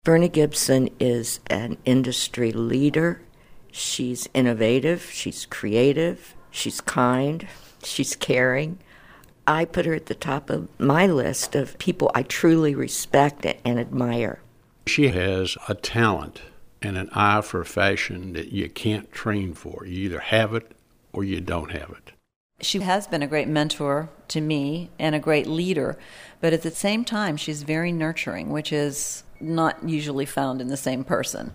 Verna Gibson is an industry leader. She's innovative, she's creative, she's kind, she's caring. I put her at the top of my list of people I truly respect and admire. She has a talent and an eye for fashion that you can't train for. You either have it or you don't have it. She has been a great mentor to me and a great leader, but at the same time, she's very nurturing, which is not usually found in the same person.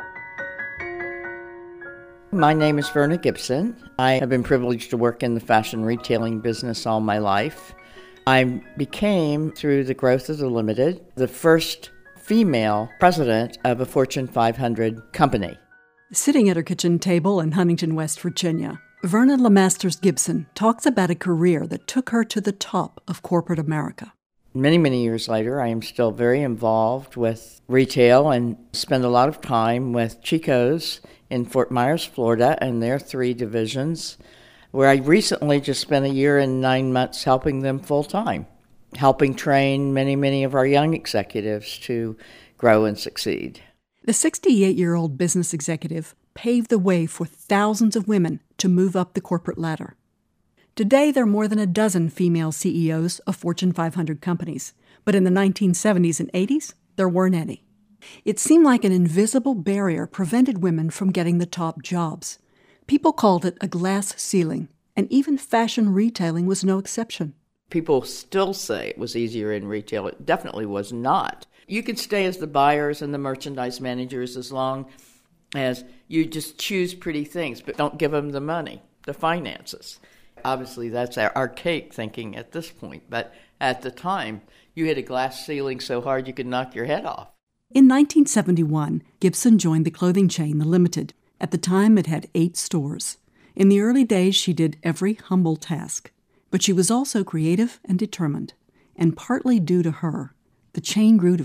My name is Verna Gibson. I have been privileged to work in the fashion retailing business all my life. I became, through the growth of the Limited, the first female president of a Fortune 500 company. Sitting at her kitchen table in Huntington, West Virginia, Verna LeMasters Gibson talks about a career that took her to the top of corporate America. Many, many years later, I am still very involved with retail and spend a lot of time with Chico's in Fort Myers, Florida, and their 3 divisions, where I recently just spent a year and 9 months helping them full-time, helping train many, many of our young executives to grow and succeed. The 68-year-old business executive paved the way for thousands of women to move up the corporate ladder. Today, there are more than a dozen female CEOs of Fortune 500 companies, but in the 1970s and 80s, there weren't any. It seemed like an invisible barrier prevented women from getting the top jobs. People called it a glass ceiling, and even fashion retailing was no exception. People still say it was easier in retail. It definitely was not. You could stay as the buyers and the merchandise managers as long as you just choose pretty things, but don't give them the money, the finances. Obviously, that's our archaic thinking at this point, but at the time, you hit a glass ceiling so hard you could knock your head off. In 1971, Gibson joined the clothing chain The Limited. At the time, it had 8 stores. In the early days, she did every humble task. But she was also creative and determined, and partly due to her, the chain grew to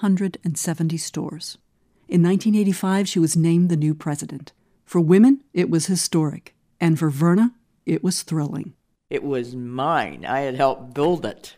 570 stores. In 1985, she was named the new president. For women, it was historic, and for Verna, it was thrilling. It was mine. I had helped build it.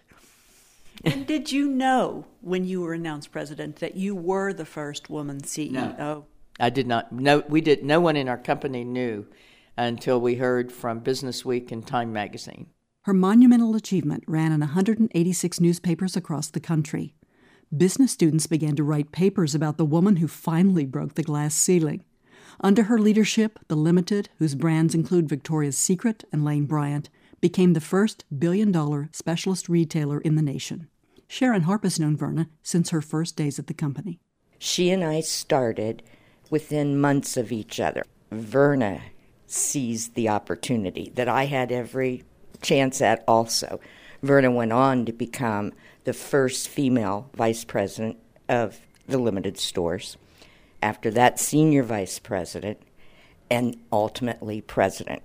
And did you know, when you were announced president, that you were the first woman CEO? No, I did not. No, no one in our company knew until we heard from Business Week and Time magazine. Her monumental achievement ran in 186 newspapers across the country. Business students began to write papers about the woman who finally broke the glass ceiling. Under her leadership, The Limited, whose brands include Victoria's Secret and Lane Bryant, became the first billion-dollar specialist retailer in the nation. Sharon Harp has known Verna since her first days at the company. She and I started within months of each other. Verna seized the opportunity that I had every chance at also. Verna went on to become the first female vice president of the Limited stores. After that, senior vice president, and ultimately president.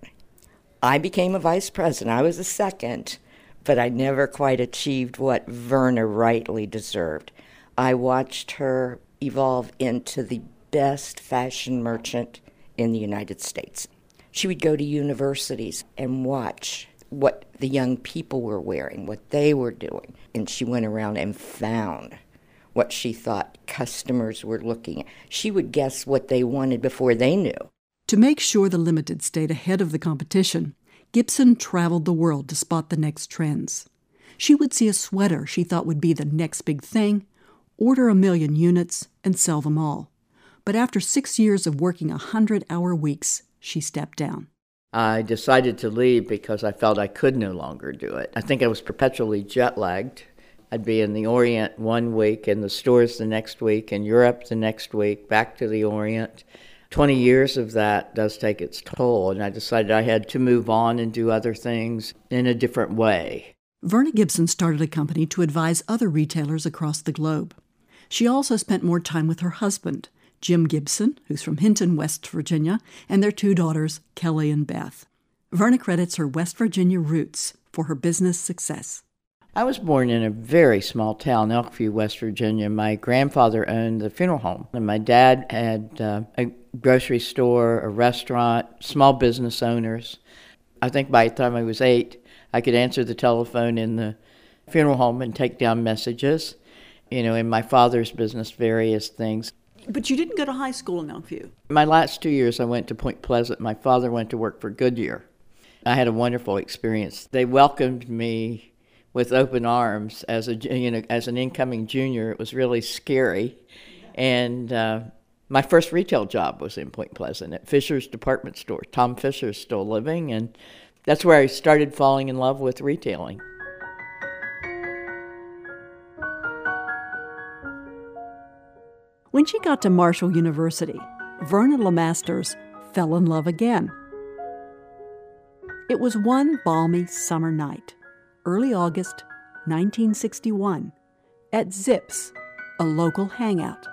I became a vice president. I was a second, but I never quite achieved what Verna rightly deserved. I watched her evolve into the best fashion merchant in the United States. She would go to universities and watch what the young people were wearing, what they were doing. And she went around and found what she thought customers were looking at. She would guess what they wanted before they knew. To make sure the Limited stayed ahead of the competition, Gibson traveled the world to spot the next trends. She would see a sweater she thought would be the next big thing, order 1 million units, and sell them all. But after 6 years of working 100-hour weeks, she stepped down. I decided to leave because I felt I could no longer do it. I think I was perpetually jet-lagged. I'd be in the Orient one week, in the stores the next week, in Europe the next week, back to the Orient. 20 years of that does take its toll, and I decided I had to move on and do other things in a different way. Verna Gibson started a company to advise other retailers across the globe. She also spent more time with her husband, Jim Gibson, who's from Hinton, West Virginia, and their 2 daughters, Kelly and Beth. Verna credits her West Virginia roots for her business success. I was born in a very small town, Elkview, West Virginia. My grandfather owned the funeral home, and my dad had a grocery store, a restaurant, small business owners. I think by the time I was 8, I could answer the telephone in the funeral home and take down messages. in my father's business, various things. But you didn't go to high school in Elkview. My last 2 years, I went to Point Pleasant. My father went to work for Goodyear. I had a wonderful experience. They welcomed me with open arms as an incoming junior. It was really scary. And my first retail job was in Point Pleasant at Fisher's department store. Tom Fisher's still living, and that's where I started falling in love with retailing. When she got to Marshall University, Verna LeMasters fell in love again. It was one balmy summer night, early August 1961, at Zips, a local hangout.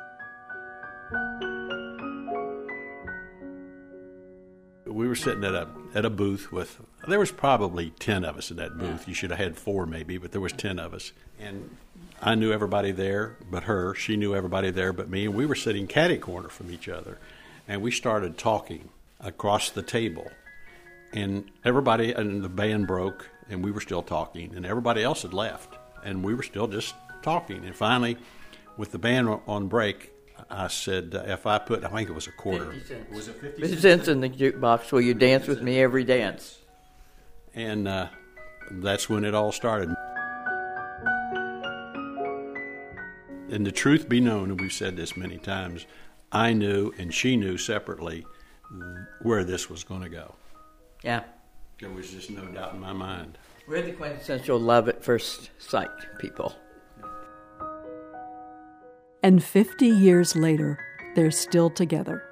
We were sitting at a booth there was probably 10 of us in that booth. You should have had 4 maybe, but there was 10 of us. And I knew everybody there but her. She knew everybody there but me. And we were sitting catty corner from each other. And we started talking across the table. And everybody, and the band broke, and we were still talking. And everybody else had left, and we were still just talking. And finally, with the band on break, I said, if I put, I think it was a quarter. 50 cents. Was it 50 50 cents in the jukebox? Will you dance with me every dance? And that's when it all started. And the truth be known, and we've said this many times, I knew and she knew separately where this was going to go. Yeah. There was just no doubt in my mind. We're the quintessential love at first sight people. And 50 years later, they're still together.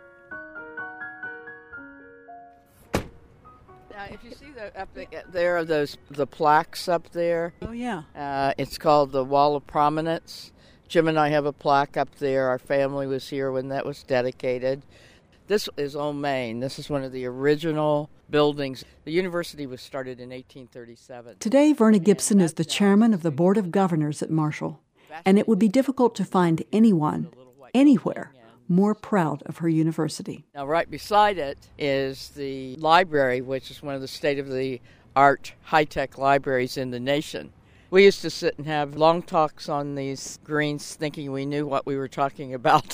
Now, if you see up there are the plaques up there. Oh, yeah. It's called the Wall of Prominence. Jim and I have a plaque up there. Our family was here when that was dedicated. This is Old Main. This is one of the original buildings. The university was started in 1837. Today, Verna Gibson is the chairman of the Board of Governors at Marshall, and it would be difficult to find anyone, anywhere, more proud of her university. Now, right beside it is the library, which is one of the state-of-the-art high-tech libraries in the nation. We used to sit and have long talks on these greens thinking we knew what we were talking about.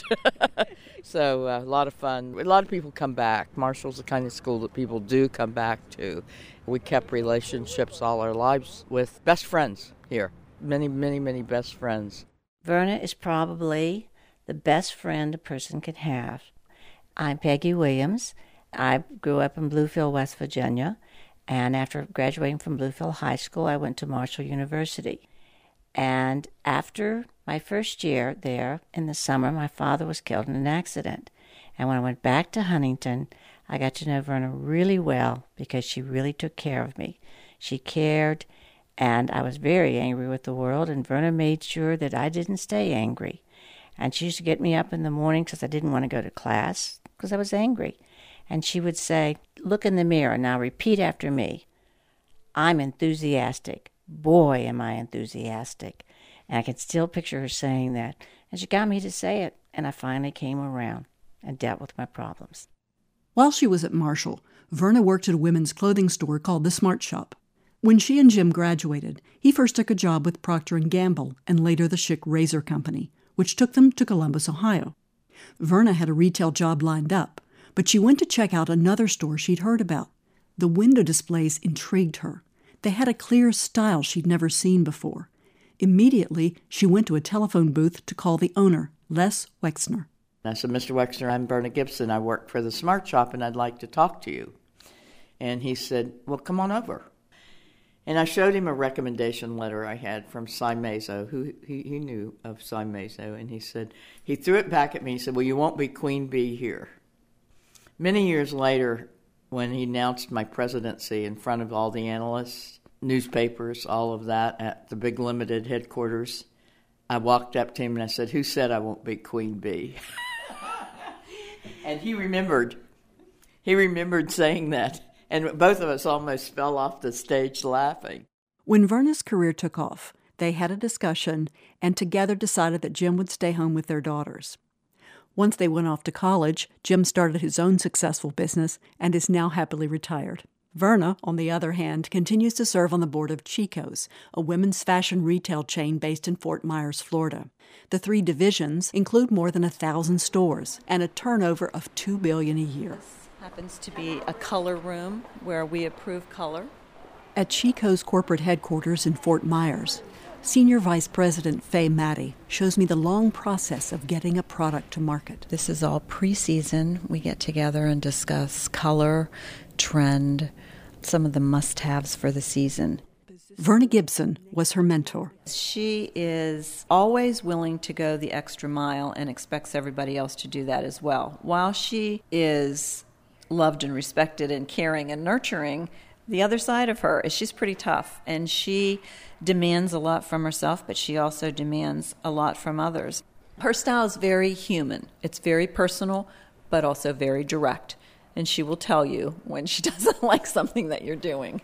So a lot of fun. A lot of people come back. Marshall's the kind of school that people do come back to. We kept relationships all our lives with best friends here. Many, many, many best friends. Verna is probably the best friend a person can have. I'm Peggy Williams. I grew up in Bluefield, West Virginia. And after graduating from Bluefield High School, I went to Marshall University. And after my first year there, in the summer, my father was killed in an accident. And when I went back to Huntington, I got to know Verna really well because she really took care of me. She cared, and I was very angry with the world, and Verna made sure that I didn't stay angry. And she used to get me up in the morning because I didn't want to go to class because I was angry. And she would say, look in the mirror, now repeat after me. I'm enthusiastic. Boy, am I enthusiastic. And I can still picture her saying that. And she got me to say it, and I finally came around and dealt with my problems. While she was at Marshall, Verna worked at a women's clothing store called the Smart Shop. When she and Jim graduated, he first took a job with Procter & Gamble and later the Schick Razor Company, which took them to Columbus, Ohio. Verna had a retail job lined up, but she went to check out another store she'd heard about. The window displays intrigued her. They had a clear style she'd never seen before. Immediately, she went to a telephone booth to call the owner, Les Wexner. I said, Mr. Wexner, I'm Verna Gibson. I work for the Smart Shop, and I'd like to talk to you. And he said, well, come on over. And I showed him a recommendation letter I had from Cy Mazo, who he knew of Cy Mazo. And he said, he threw it back at me. He said, well, you won't be Queen Bee here. Many years later, when he announced my presidency in front of all the analysts, newspapers, all of that, at the Big Limited headquarters, I walked up to him and I said, who said I won't be Queen Bee? And he remembered saying that. And both of us almost fell off the stage laughing. When Verna's career took off, they had a discussion and together decided that Jim would stay home with their daughters. Once they went off to college, Jim started his own successful business and is now happily retired. Verna, on the other hand, continues to serve on the board of Chico's, a women's fashion retail chain based in Fort Myers, Florida. The 3 divisions include more than 1,000 stores and a turnover of $2 billion a year. This happens to be a color room where we approve color. At Chico's corporate headquarters in Fort Myers, Senior Vice President Faye Matty shows me the long process of getting a product to market. This is all pre-season. We get together and discuss color, trend, some of the must-haves for the season. Verna Gibson was her mentor. She is always willing to go the extra mile and expects everybody else to do that as well. While she is loved and respected and caring and nurturing, the other side of her is she's pretty tough, and she demands a lot from herself, but she also demands a lot from others. Her style is very human. It's very personal, but also very direct. And she will tell you when she doesn't like something that you're doing.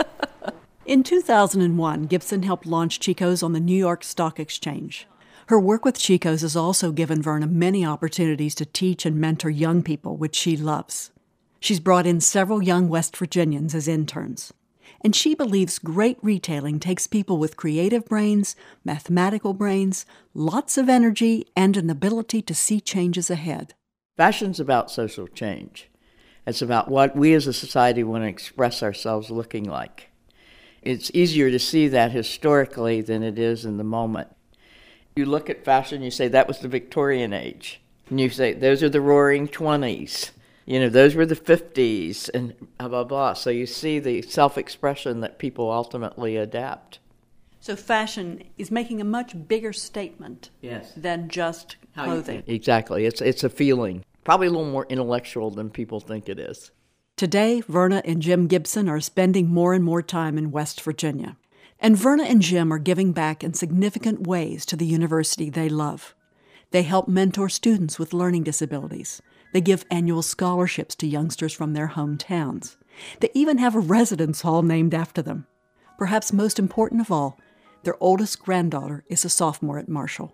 In 2001, Gibson helped launch Chico's on the New York Stock Exchange. Her work with Chico's has also given Verna many opportunities to teach and mentor young people, which she loves. She's brought in several young West Virginians as interns. And she believes great retailing takes people with creative brains, mathematical brains, lots of energy, and an ability to see changes ahead. Fashion's about social change. It's about what we as a society want to express ourselves looking like. It's easier to see that historically than it is in the moment. You look at fashion, you say that was the Victorian age. And you say those are the Roaring 20s. Those were the 50s and blah, blah, blah. So you see the self-expression that people ultimately adapt. So fashion is making a much bigger statement than just clothing. Exactly. It's a feeling. Probably a little more intellectual than people think it is. Today, Verna and Jim Gibson are spending more and more time in West Virginia. And Verna and Jim are giving back in significant ways to the university they love. They help mentor students with learning disabilities. They give annual scholarships to youngsters from their hometowns. They even have a residence hall named after them. Perhaps most important of all, their oldest granddaughter is a sophomore at Marshall.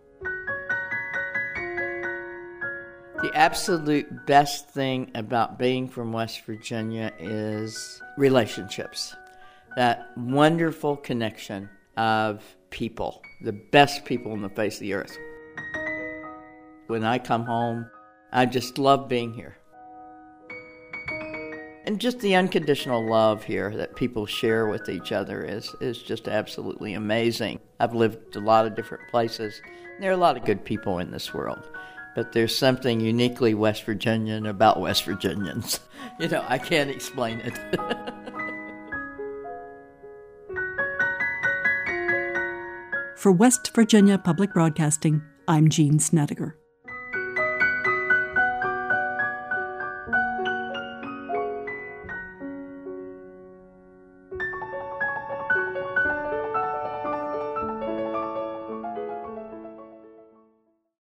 The absolute best thing about being from West Virginia is relationships. That wonderful connection of people, the best people on the face of the earth. When I come home, I just love being here. And just the unconditional love here that people share with each other is just absolutely amazing. I've lived a lot of different places. There are a lot of good people in this world. But there's something uniquely West Virginian about West Virginians. I can't explain it. For West Virginia Public Broadcasting, I'm Jean Snedeker.